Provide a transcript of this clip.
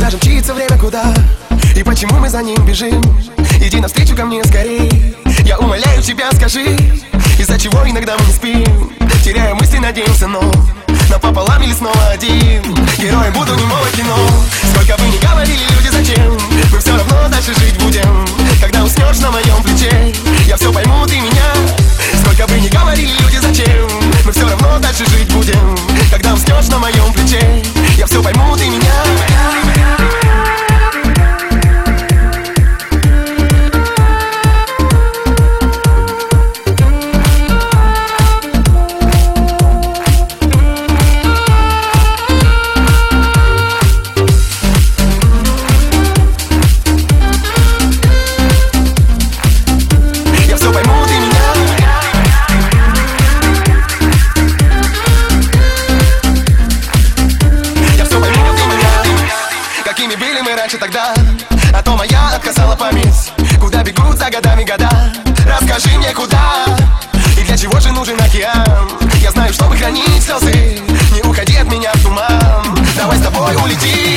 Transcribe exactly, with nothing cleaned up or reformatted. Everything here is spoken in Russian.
Куда же мчится время, куда? И почему мы за ним бежим? Иди навстречу ко мне скорей. Я умоляю тебя, скажи, из-за чего иногда мы не спим? Теряя мысли, надеемся, но напополам или снова один? Героем буду немого кино. Сколько бы ни говорили люди, зачем? Мы все равно дальше жить будем. Когда уснешь на моем плече, я все пойму, ты меня. Сколько бы ни говорили люди, зачем? Мы все равно дальше жить будем. Когда уснешь на моем плече, я все пойму, ты меня. Тогда, а то моя отказала память. Куда бегут за годами года? Расскажи мне, куда? И для чего же нужен океан? Я знаю, чтобы хранить слезы. Не уходи от меня в туман. Давай с тобой улетим.